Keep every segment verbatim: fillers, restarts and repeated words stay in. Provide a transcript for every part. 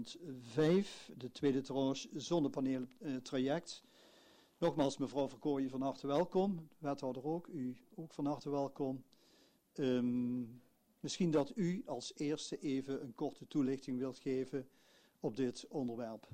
punt vijf, de tweede tranche zonnepaneeltraject. Nogmaals, mevrouw Verkooyen, van harte welkom. Wethouder ook, u ook van harte welkom. Um, misschien dat u als eerste even een korte toelichting wilt geven op dit onderwerp.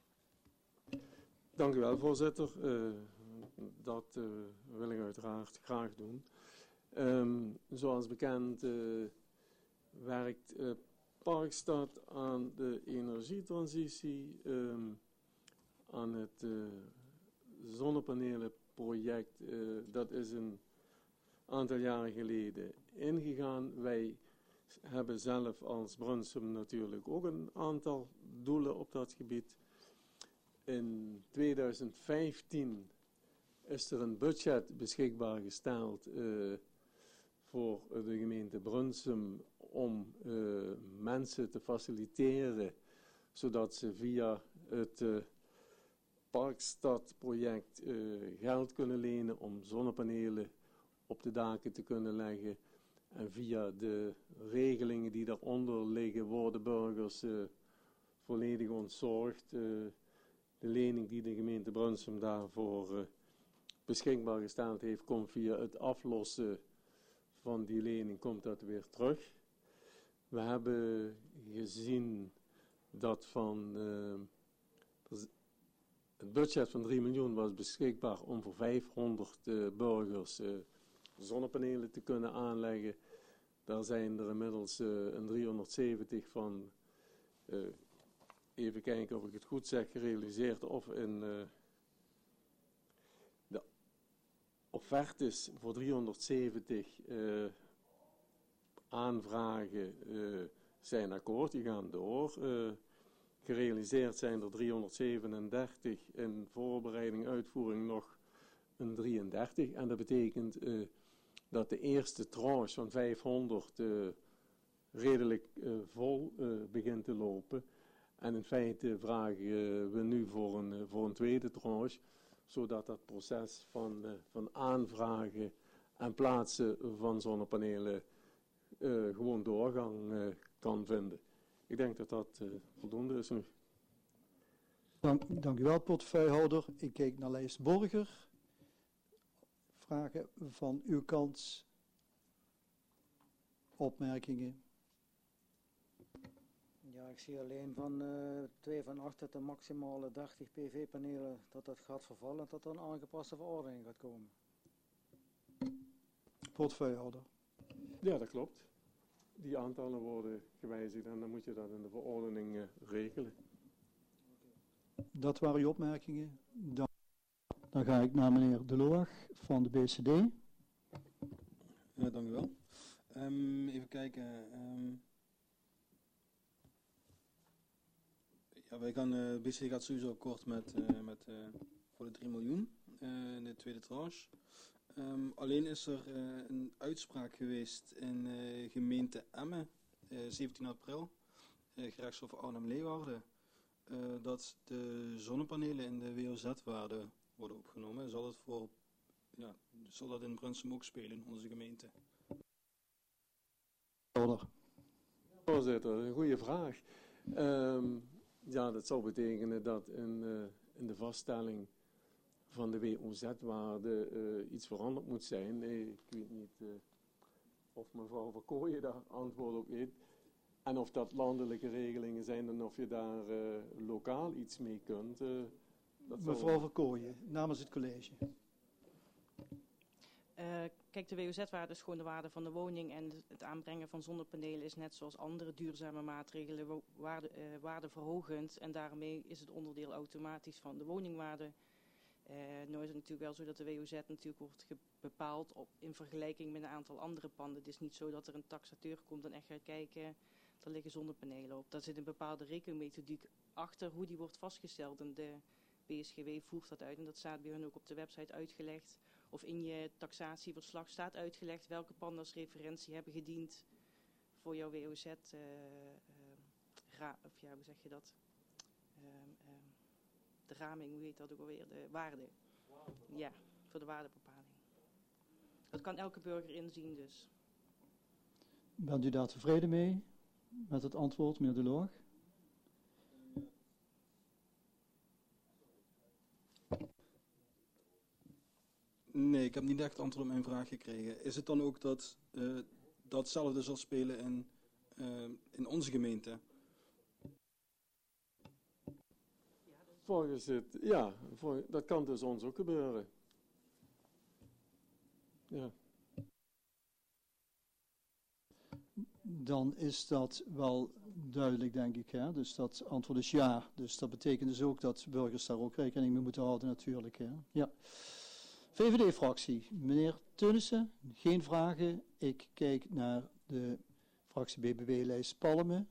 Dank u wel, voorzitter. Uh, dat uh, wil ik uiteraard graag doen. Um, zoals bekend uh, werkt uh, Parkstad aan de energietransitie, um, aan het uh, zonnepanelenproject. Uh, dat is een aantal jaren geleden ingegaan. Wij hebben zelf als Brunsum natuurlijk ook een aantal doelen op dat gebied. In tweeduizend vijftien is er een budget beschikbaar gesteld uh, voor de gemeente Brunsum om uh, mensen te faciliteren, zodat ze via het uh, Parkstad-project uh, geld kunnen lenen om zonnepanelen op de daken te kunnen leggen. En via de regelingen die daaronder liggen worden burgers uh, volledig ontzorgd. Uh, de lening die de gemeente Brunsum daarvoor uh, beschikbaar gesteld heeft, komt via het aflossen van die lening, komt dat weer terug. We hebben gezien dat van uh, het budget van drie miljoen was beschikbaar om voor vijfhonderd uh, burgers uh, zonnepanelen te kunnen aanleggen. Daar zijn er inmiddels uh, een driehonderdzeventig van, uh, even kijken of ik het goed zeg, gerealiseerd of in uh, de offertes voor driehonderdzeventig uh, aanvragen uh, zijn akkoord, die gaan door. Uh, gerealiseerd zijn er driehonderdzevenendertig, in voorbereiding, uitvoering nog een drieëndertig. En dat betekent uh, dat de eerste tranche van vijfhonderd uh, redelijk uh, vol uh, begint te lopen. En in feite vragen uh, we nu voor een, uh, voor een tweede tranche, zodat dat proces van, uh, van aanvragen en plaatsen van zonnepanelen uh, gewoon doorgang uh, kan vinden. Ik denk dat dat uh, voldoende is nu. Dank, dank u wel, portefeuillehouder. Ik kijk naar lijst Borger. Vragen van uw kant, opmerkingen? Ja, ik zie alleen van uh, twee van acht dat de maximale dertig pv-panelen, dat dat gaat vervallen en dat er een aangepaste verordening gaat komen. Portefeuillehouder. Ja, dat klopt. Die aantallen worden gewijzigd en dan moet je dat in de verordening uh, regelen. Dat waren uw opmerkingen. Dan, dan ga ik naar meneer De Loog van de B C D. Ja, dank u wel. Um, even kijken. Um, ja, wij gaan, uh, B C D gaat sowieso akkoord met, uh, met uh, voor de drie miljoen uh, in de tweede tranche. Um, alleen is er uh, een uitspraak geweest in uh, gemeente Emmen, uh, zeventien april, uh, gerechtshof Arnhem-Leeuwarden, uh, dat de zonnepanelen in de W O Z-waarde worden opgenomen. Zal dat, voor, ja, zal dat in Brunsum ook spelen in onze gemeente? Voorzitter, een goede vraag. Um, ja, dat zou betekenen dat in, uh, in de vaststelling van de W O Z-waarde uh, iets veranderd moet zijn. Nee, ik weet niet uh, of mevrouw Verkooyen daar antwoord op weet. En of dat landelijke regelingen zijn en of je daar uh, lokaal iets mee kunt. Uh, dat mevrouw zal... Verkooyen, namens het college. Uh, kijk, de W O Z-waarde is gewoon de waarde van de woning en het aanbrengen van zonnepanelen is net zoals andere duurzame maatregelen waarde, uh, waardeverhogend en daarmee is het onderdeel automatisch van de woningwaarde. Uh, nu is het natuurlijk wel zo dat de W O Z natuurlijk wordt bepaald op, in vergelijking met een aantal andere panden. Het is niet zo dat er een taxateur komt en echt gaat kijken, er liggen zonnepanelen op. Daar zit een bepaalde rekenmethodiek achter hoe die wordt vastgesteld en de B S G W voert dat uit en dat staat bij hun ook op de website uitgelegd. Of in je taxatieverslag staat uitgelegd welke panden als referentie hebben gediend voor jouw W O Z, uh, uh, ra- of ja, hoe zeg je dat? Uh, uh, de raming, hoe heet dat ook alweer? De waarde. Ja, voor de waardebepaling. Dat kan elke burger inzien dus. Bent u daar tevreden mee? Met het antwoord, meneer De Loog? Nee, ik heb niet echt antwoord op mijn vraag gekregen. Is het dan ook dat uh, datzelfde zal spelen in, uh, in onze gemeente? Volgens het, ja, voor, dat kan dus ons ook gebeuren. Ja. Dan is dat wel duidelijk, denk ik. Hè? Dus dat antwoord is ja. Dus dat betekent dus ook dat burgers daar ook rekening mee moeten houden natuurlijk. Hè? Ja. V V D-fractie. Meneer Teunissen, geen vragen. Ik kijk naar de fractie B B W-lijst Palmen.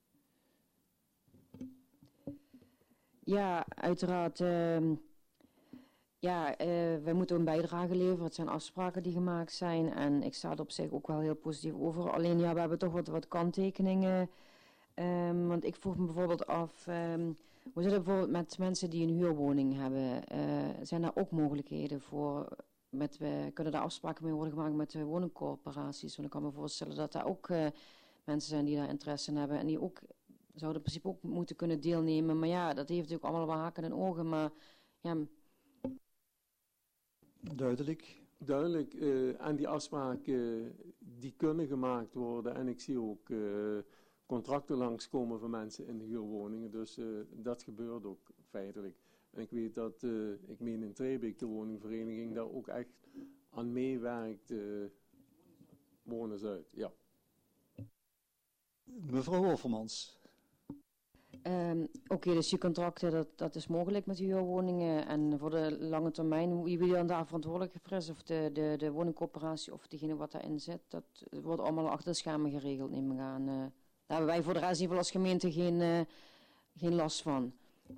Ja, uiteraard. Uh, ja, uh, wij moeten een bijdrage leveren. Het zijn afspraken die gemaakt zijn. En ik sta er op zich ook wel heel positief over. Alleen ja, we hebben toch wat, wat kanttekeningen. Um, want ik vroeg me bijvoorbeeld af... Um, hoe zit het bijvoorbeeld met mensen die een huurwoning hebben? Uh, zijn daar ook mogelijkheden voor? Met, we, kunnen daar afspraken mee worden gemaakt met de woningcorporaties? Want ik kan me voorstellen dat daar ook uh, mensen zijn die daar interesse in hebben. En die ook... zouden in principe ook moeten kunnen deelnemen. Maar ja, dat heeft natuurlijk allemaal wel haken en ogen. Maar ja... Duidelijk. Duidelijk. Uh, en die afspraken uh, die kunnen gemaakt worden. En ik zie ook uh, contracten langskomen van mensen in de huurwoningen. Dus uh, dat gebeurt ook feitelijk. En ik weet dat, uh, ik meen in Trebeek, de woningvereniging, daar ook echt aan meewerkt. Uh, wonen Zuid, ja. Mevrouw Hoffermans. Um, Oké, okay, dus die contracten, dat, dat is mogelijk met de huurwoningen. En voor de lange termijn, wie dan daar verantwoordelijk voor is, of de, de, de woningcorporatie of degene wat daarin zit, dat wordt allemaal achter de schermen geregeld, neem ik aan. Uh, daar hebben wij voor de rest in ieder geval als gemeente geen, uh, geen last van.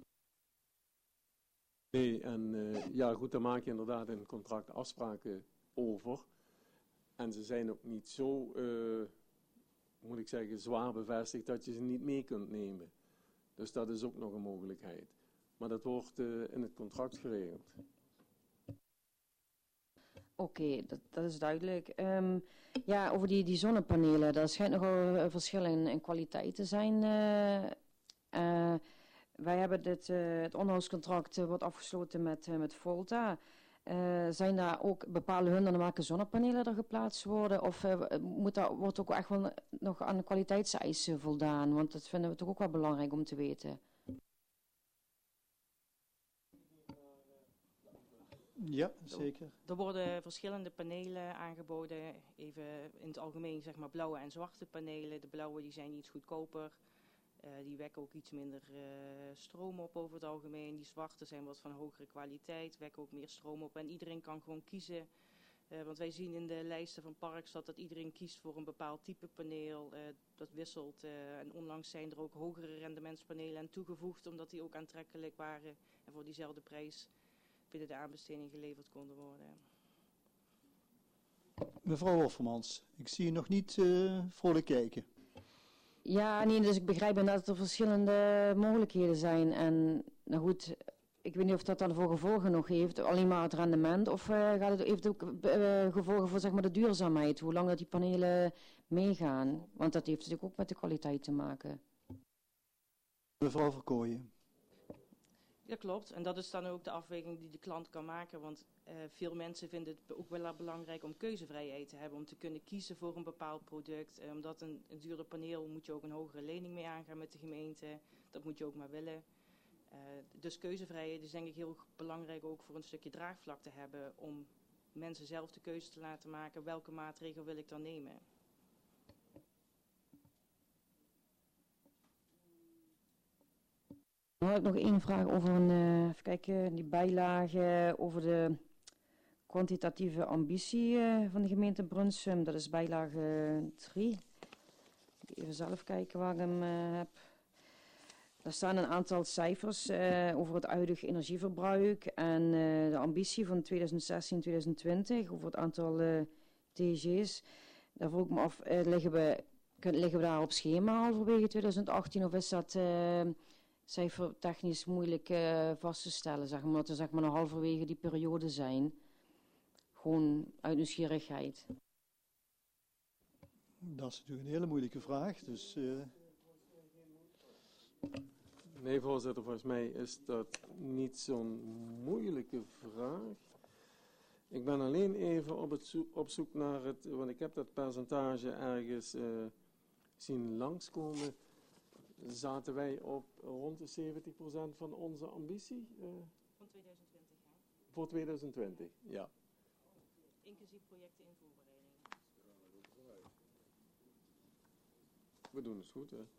Nee, en uh, ja goed, daar maak je inderdaad in het contract afspraken over. En ze zijn ook niet zo, uh, moet ik zeggen, zwaar bevestigd dat je ze niet mee kunt nemen. Dus dat is ook nog een mogelijkheid. Maar dat wordt uh, in het contract geregeld. Oké, okay, dat, dat is duidelijk. Um, ja, over die, die zonnepanelen, daar schijnt nogal een verschil in, in kwaliteit te zijn. Uh, uh, wij hebben dit, uh, het onderhoudscontract uh, wordt afgesloten met, uh, met Volta. Uh, zijn daar ook bepaalde hun dan welke zonnepanelen er geplaatst worden? Of uh, moet daar, wordt ook echt wel nog aan de kwaliteitseisen voldaan? Want dat vinden we toch ook wel belangrijk om te weten. Ja, zeker. Er worden verschillende panelen aangeboden. Even in het algemeen zeg maar blauwe en zwarte panelen. De blauwe die zijn iets goedkoper. Uh, die wekken ook iets minder uh, stroom op over het algemeen. Die zwarte zijn wat van hogere kwaliteit, wekken ook meer stroom op. En iedereen kan gewoon kiezen. Uh, want wij zien in de lijsten van Parkstad dat iedereen kiest voor een bepaald type paneel. Uh, dat wisselt. Uh, en onlangs zijn er ook hogere rendementspanelen aan toegevoegd, omdat die ook aantrekkelijk waren. En voor diezelfde prijs binnen de aanbesteding geleverd konden worden. Mevrouw Hoffermans, ik zie je nog niet uh, vrolijk kijken. Ja, nee, dus ik begrijp inderdaad dat er verschillende mogelijkheden zijn. En nou goed, ik weet niet of dat dan voor gevolgen nog heeft, alleen maar het rendement. Of uh, gaat het, heeft het ook uh, gevolgen voor zeg maar, de duurzaamheid, hoe lang dat die panelen meegaan. Want dat heeft natuurlijk ook met de kwaliteit te maken. Mevrouw Verkooyen. Ja, klopt. En dat is dan ook de afweging die de klant kan maken. Want uh, veel mensen vinden het ook wel belangrijk om keuzevrijheid te hebben. Om te kunnen kiezen voor een bepaald product. Uh, omdat een, een duurder paneel moet je ook een hogere lening mee aangaan met de gemeente. Dat moet je ook maar willen. Uh, dus keuzevrijheid is denk ik heel belangrijk ook voor een stukje draagvlak te hebben. Om mensen zelf de keuze te laten maken. Welke maatregel wil ik dan nemen? Dan had ik nog één vraag over een, uh, even kijken, die bijlage over de kwantitatieve ambitie uh, van de gemeente Brunsum. Dat is bijlage drie. Even zelf kijken waar ik hem uh, heb. Daar staan een aantal cijfers uh, over het huidige energieverbruik en uh, de ambitie van twintig zestien tot twintig twintig over het aantal uh, T G's. Daar vroeg ik me af, uh, liggen, we, liggen we daar op schema halverwege twintig achttien of is dat... Uh, cijfertechnisch moeilijk uh, vast te stellen, zeg maar, omdat we zeg maar, nog halverwege die periode zijn. Gewoon uit nieuwsgierigheid. Dat is natuurlijk een hele moeilijke vraag. Dus, uh... Nee, voorzitter, volgens mij is dat niet zo'n moeilijke vraag. Ik ben alleen even op, het zoek, op zoek naar het, want ik heb dat percentage ergens uh, zien langskomen. Zaten wij op rond de zeventig procent van onze ambitie? Uh, van tweeduizend twintig, ja. Voor tweeduizend twintig, ja. Inclusief projecten in voorbereiding. We doen het goed, hè?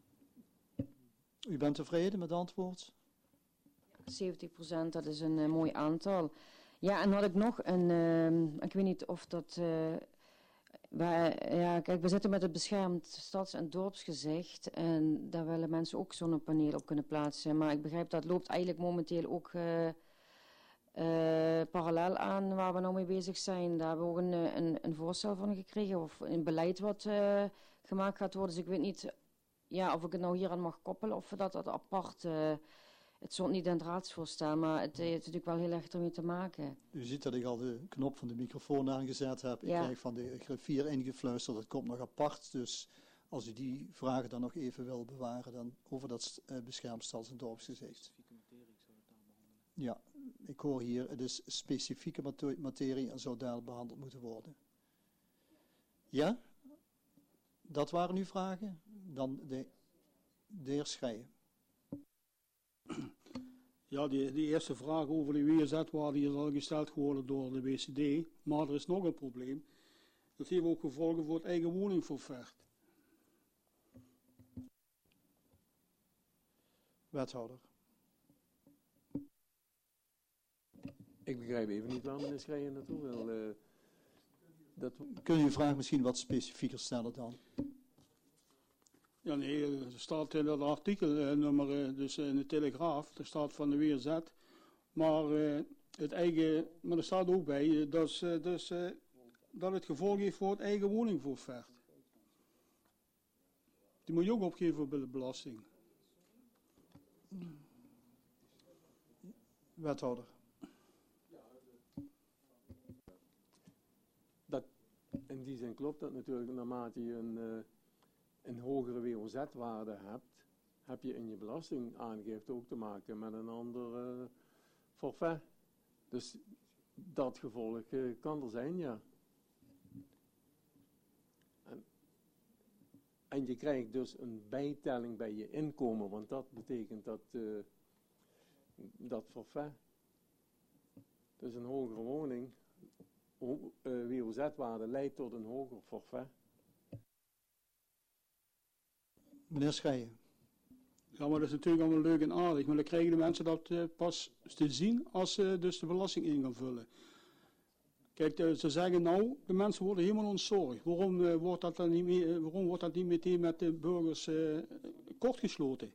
U bent tevreden met het antwoord? zeventig procent, dat is een uh, mooi aantal. Ja, en had ik nog een, uh, ik weet niet of dat, uh, wij, ja, kijk, we zitten met het beschermd stads- en dorpsgezicht en daar willen mensen ook zonnepanelen op kunnen plaatsen. Maar ik begrijp dat loopt eigenlijk momenteel ook uh, uh, parallel aan waar we nou mee bezig zijn. Daar hebben we ook een, een, een voorstel van gekregen of een beleid wat uh, gemaakt gaat worden. Dus ik weet niet ja, of ik het nou hier aan mag koppelen of dat dat apart... Uh, Het stond niet in het raadsvoorstel, maar het heeft natuurlijk wel heel erg ermee te maken. U ziet dat ik al de knop van de microfoon aangezet heb. Ik ja. krijg van de griffier ingefluisterd, dat komt nog apart. Dus als u die vragen dan nog even wil bewaren, dan over dat uh, beschermd stads- en dorpsgezicht. Ja, ik hoor hier, het is specifieke materie en zou daar behandeld moeten worden. Ja? Dat waren uw vragen? Dan de, de heer Schrijen. Ja, die, die eerste vraag over de W Z-waarde is al gesteld geworden door de W C D. Maar er is nog een probleem. Dat heeft ook gevolgen voor het eigen woningforfait. Wethouder. Ik begrijp even niet waar meneer Schrijen naartoe wil. Uh, dat... Kun je uw vraag misschien wat specifieker stellen dan? Ja, nee, er staat in dat artikelnummer, dus in de Telegraaf, er staat van de W Z, maar uh, het eigen, maar er staat ook bij, uh, dat, uh, dus, uh, dat het gevolg heeft voor het eigen woningforfait. Die moet je ook opgeven voor de belasting. Wethouder. Dat, in die zin klopt dat natuurlijk, naarmate je een... Uh, een hogere W O Z-waarde hebt, heb je in je belastingaangifte ook te maken met een ander uh, forfait. Dus dat gevolg uh, kan er zijn, ja. En, en je krijgt dus een bijtelling bij je inkomen, want dat betekent dat, uh, dat forfait. Dus een hogere woning, ho uh, W O Z-waarde leidt tot een hoger forfait. Meneer Schrijen. Ja, maar dat is natuurlijk allemaal leuk en aardig. Maar dan krijgen de mensen dat uh, pas te zien als ze dus de belasting in gaan vullen. Kijk, uh, ze zeggen nou, de mensen worden helemaal ontzorgd. Waarom, uh, wordt, dat dan niet mee, uh, waarom wordt dat niet meteen met de burgers uh, kortgesloten?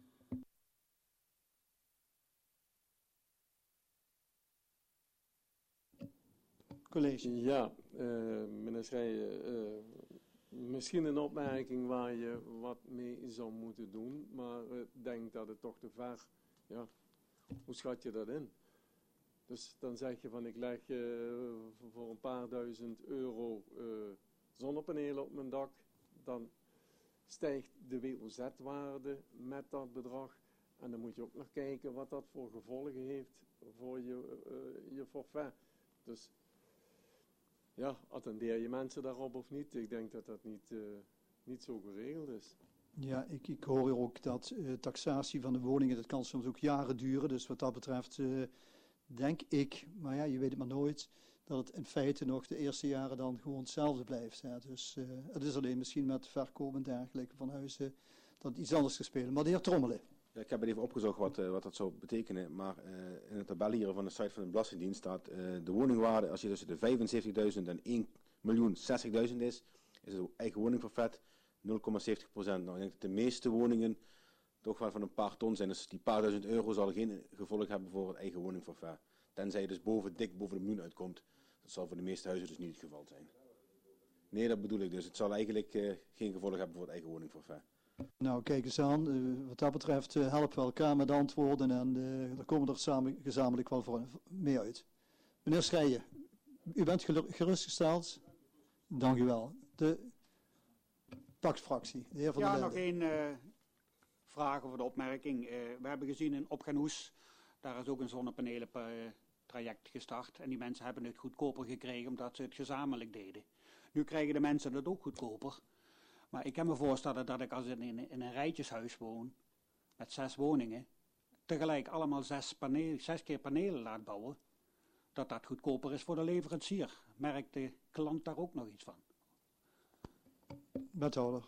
College. Ja, uh, meneer Schrijen... Uh, Misschien een opmerking waar je wat mee zou moeten doen, maar ik denk dat het toch te ver, ja, hoe schat je dat in? Dus dan zeg je van ik leg uh, voor een paar duizend euro uh, zonnepanelen op mijn dak, dan stijgt de W O Z-waarde met dat bedrag en dan moet je ook nog kijken wat dat voor gevolgen heeft voor je, uh, je forfait. Dus ja, attendeer je mensen daarop of niet? Ik denk dat dat niet, uh, niet zo geregeld is. Ja, ik, ik hoor ook dat uh, taxatie van de woningen, dat kan soms ook jaren duren. Dus wat dat betreft uh, denk ik, maar ja, je weet het maar nooit, dat het in feite nog de eerste jaren dan gewoon hetzelfde blijft. Hè. Dus uh, het is alleen misschien met verkoop en dergelijke van huizen dat iets anders gespeeld. Maar de heer Trommelen. Ja, ik heb het even opgezocht wat, uh, wat dat zou betekenen, maar uh, in de tabel hier van de site van de Belastingdienst staat uh, de woningwaarde, als je tussen de vijfenzeventigduizend en één miljoen zestigduizend is, is het eigen woningforfait nul komma zeventig procent. Nou, ik denk dat de meeste woningen toch wel van een paar ton zijn, dus die paar duizend euro zal geen gevolg hebben voor het eigen woningforfait. Tenzij je dus boven, dik boven de miljoen uitkomt. Dat zal voor de meeste huizen dus niet het geval zijn. Nee, dat bedoel ik dus. Het zal eigenlijk uh, geen gevolg hebben voor het eigen woningforfait. Nou, kijk eens aan. Uh, wat dat betreft uh, helpen we elkaar met antwoorden en uh, daar komen we er samen, gezamenlijk wel voor, mee uit. Meneer Schrijen, u bent gerustgesteld. Dank u wel. De taxfractie, de heer Van ja, der nog één uh, vraag over de opmerking. Uh, we hebben gezien in Opgenhoes, daar is ook een zonnepanelentraject traject gestart en die mensen hebben het goedkoper gekregen omdat ze het gezamenlijk deden. Nu krijgen de mensen het ook goedkoper. Maar ik kan me voorstellen dat ik als ik in, in een rijtjeshuis woon, met zes woningen, tegelijk allemaal zes, paneel, zes keer panelen laat bouwen, dat dat goedkoper is voor de leverancier. Merkt de klant daar ook nog iets van? Wethouder.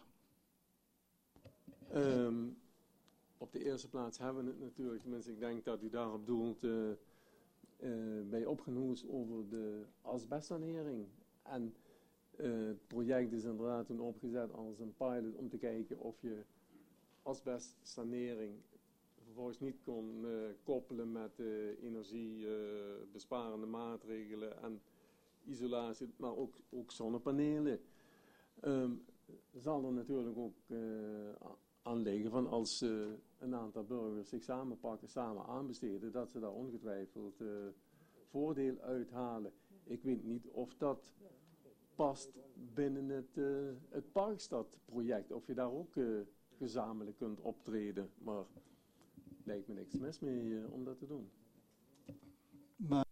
Um, op de eerste plaats hebben we het natuurlijk, tenminste ik denk dat u daarop doelt, uh, uh, bij opgenoemd over de asbestsanering. En uh, het project is inderdaad toen opgezet als een pilot om te kijken of je asbestsanering vervolgens niet kon uh, koppelen met uh, energiebesparende uh, maatregelen en isolatie, maar ook, ook zonnepanelen. Um, zal er natuurlijk ook uh, aan liggen van als uh, een aantal burgers zich samenpakken, samen aanbesteden, dat ze daar ongetwijfeld uh, voordeel uithalen. Ik weet niet of dat past binnen het, uh, het Parkstad-project, of je daar ook uh, gezamenlijk kunt optreden, maar lijkt me niks mis mee uh, om dat te doen. Maar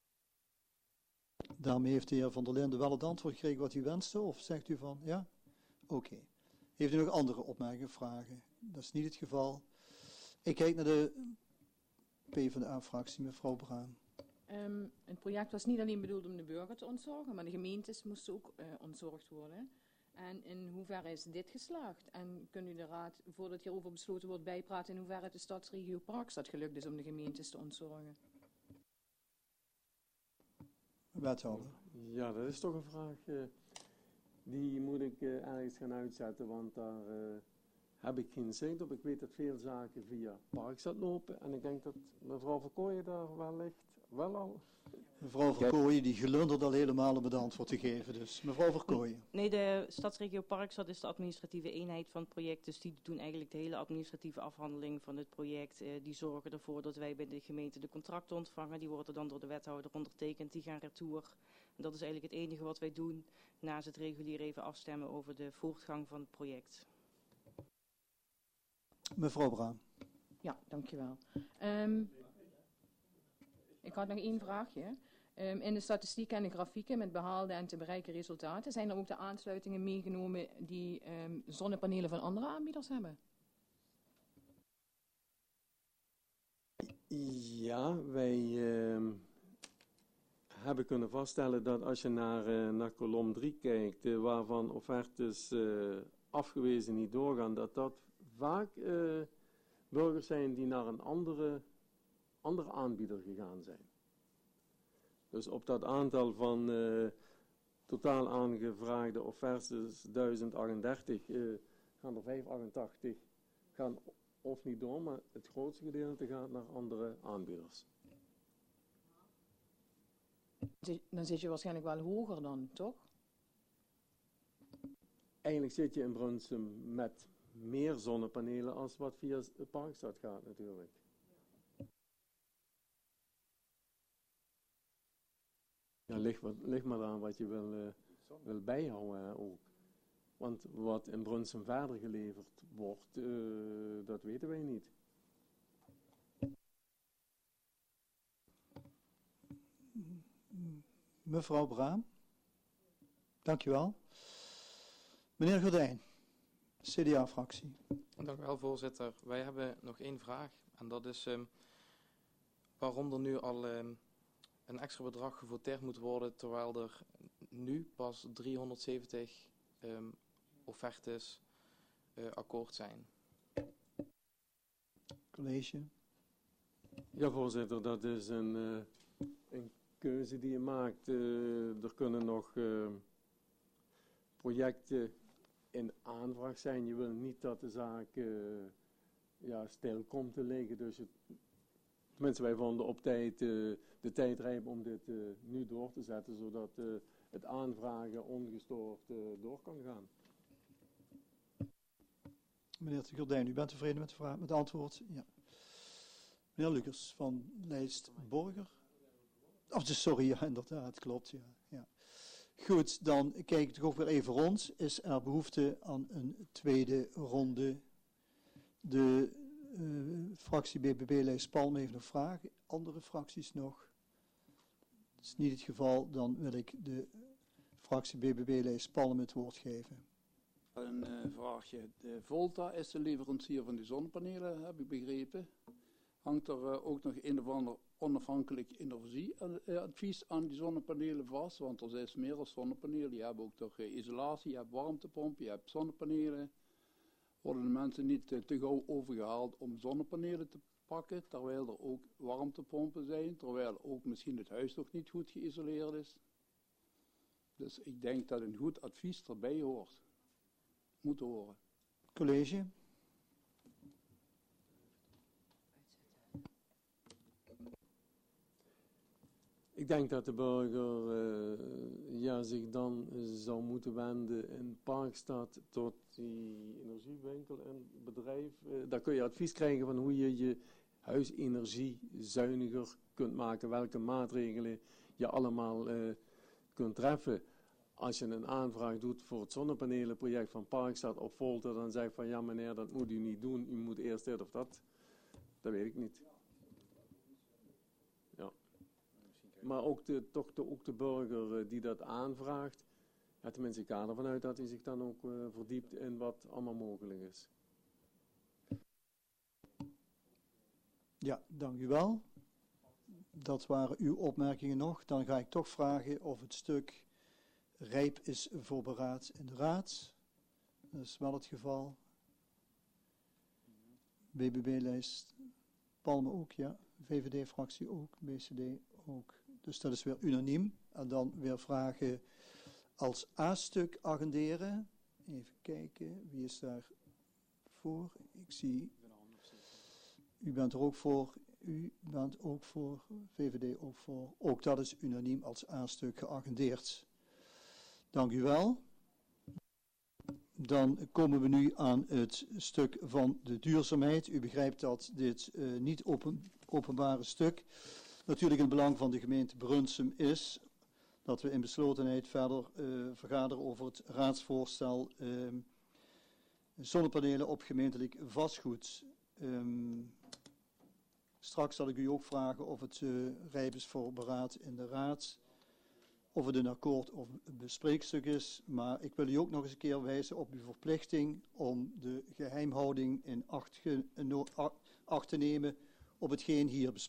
daarmee heeft de heer Van der Linden wel het antwoord gekregen wat u wenste, of zegt u van, ja? Oké. Okay. Heeft u nog andere opmerkingen, vragen? Dat is niet het geval. Ik kijk naar de PvdA-fractie, mevrouw Bruin. Um, het project was niet alleen bedoeld om de burger te ontzorgen, maar de gemeentes moesten ook uh, ontzorgd worden. En in hoeverre is dit geslaagd? En kunt u de raad, voordat hierover besloten wordt, bijpraten in hoeverre het de stadsregio Parkstad gelukt is om de gemeentes te ontzorgen? Wethouder. Ja, dat is toch een vraag. Uh, die moet ik uh, ergens gaan uitzetten, want daar uh, heb ik geen zicht op. Ik weet dat veel zaken via Parkstad lopen. En ik denk dat mevrouw Verkooyen daar wellicht wel al... Mevrouw Verkooyen, die glundert al helemaal om het antwoord te geven. Dus mevrouw Verkooyen. Nee, de stadsregio Parkstad is de administratieve eenheid van het project. Dus die doen eigenlijk de hele administratieve afhandeling van het project. Uh, die zorgen ervoor dat wij bij de gemeente de contracten ontvangen. Die worden dan door de wethouder ondertekend. Die gaan retour. En dat is eigenlijk het enige wat wij doen. Naast het regulier even afstemmen over de voortgang van het project. Mevrouw Bruin. Ja, dankjewel. Um, ik had nog één vraagje. Um, in de statistieken en de grafieken met behaalde en te bereiken resultaten, zijn er ook de aansluitingen meegenomen die um, zonnepanelen van andere aanbieders hebben? Ja, wij uh, hebben kunnen vaststellen dat als je naar, uh, naar kolom drie kijkt, uh, waarvan offertes uh, afgewezen niet doorgaan, dat dat vaak uh, burgers zijn die naar een andere, andere aanbieder gegaan zijn. Dus op dat aantal van uh, totaal aangevraagde offertes duizend achtendertig uh, gaan er vijfhonderdachtachtig gaan of niet door, maar het grootste gedeelte gaat naar andere aanbieders. Dan zit je waarschijnlijk wel hoger dan, toch? Eigenlijk zit je in Brunsum met meer zonnepanelen als wat via Parkstad gaat natuurlijk. Ja, ligt, wat, ligt maar aan wat je wil, uh, wil bijhouden uh, ook. Want wat in Brunsum verder geleverd wordt, uh, dat weten wij niet. Mevrouw Braam. Dankjewel. Meneer Gordijn, C D A-fractie. Dank u wel, voorzitter. Wij hebben nog één vraag. En dat is um, waarom er nu al um, een extra bedrag gevoteerd moet worden, terwijl er nu pas driehonderdzeventig um, offertes uh, akkoord zijn. College. Ja, voorzitter, dat is een, uh, een keuze die je maakt. Uh, er kunnen nog uh, projecten in aanvraag zijn. Je wil niet dat de zaak uh, ja, stil komt te liggen. Dus het, tenminste, wij vonden op tijd uh, de tijd rijp om dit uh, nu door te zetten, zodat uh, het aanvragen ongestoord uh, door kan gaan. Meneer de Gordijn, u bent tevreden met, de vraag, met het antwoord? Ja. Meneer Lucas van Lijst Borger. Oh, sorry, ja, inderdaad, klopt. Ja, ja. Goed, dan kijk ik toch ook weer even rond. Is er behoefte aan een tweede ronde? De uh, fractie B B B-lijst Palm heeft nog vragen. Andere fracties nog? Dat is niet het geval, dan wil ik de fractie B B B-lijst Palm het woord geven. Een uh, vraagje. De Volta is de leverancier van die zonnepanelen, heb ik begrepen. Hangt er uh, ook nog een of ander onafhankelijk energieadvies aan die zonnepanelen vast? Want er is meer dan zonnepanelen. Je hebt ook toch uh, isolatie, je hebt warmtepompen, je hebt zonnepanelen. Worden de mensen niet uh, te gauw overgehaald om zonnepanelen te pakken, terwijl er ook warmtepompen zijn, terwijl ook misschien het huis nog niet goed geïsoleerd is? Dus ik denk dat een goed advies erbij hoort. Moet horen. College. Ik denk dat de burger uh, ja, zich dan uh, zou moeten wenden in Parkstad tot die energiewinkel en bedrijf. Uh, daar kun je advies krijgen van hoe je je huisenergie zuiniger kunt maken, welke maatregelen je allemaal uh, kunt treffen. Als je een aanvraag doet voor het zonnepanelenproject van Parkstad op Volta, dan zeg je van ja meneer, dat moet u niet doen, u moet eerst dit of dat. Dat weet ik niet. Ja. Maar ook de, toch de, ook de burger uh, die dat aanvraagt, ja, tenminste ik ga ervan uit dat hij zich dan ook uh, verdiept in wat allemaal mogelijk is. Ja, dank u wel. Dat waren uw opmerkingen nog. Dan ga ik toch vragen of het stuk rijp is voor beraad in de raad. Dat is wel het geval. B B B-lijst Palme ook, ja. V V D-fractie ook, B C D ook. Dus dat is weer unaniem. En dan weer vragen als A-stuk agenderen. Even kijken, wie is daar voor? Ik zie, u bent er ook voor, u bent ook voor, V V D ook voor. Ook dat is unaniem als A-stuk geagendeerd. Dank u wel. Dan komen we nu aan het stuk van de duurzaamheid. U begrijpt dat dit uh, niet open, openbare stuk natuurlijk in het belang van de gemeente Brunsum is. Dat we in beslotenheid verder uh, vergaderen over het raadsvoorstel uh, zonnepanelen op gemeentelijk vastgoed. Um, straks zal ik u ook vragen of het uh, rijp is voor beraad in de raad. Of het een akkoord of een bespreekstuk is. Maar ik wil u ook nog eens een keer wijzen op uw verplichting om de geheimhouding in acht, ge, no, acht te nemen op hetgeen hier besproken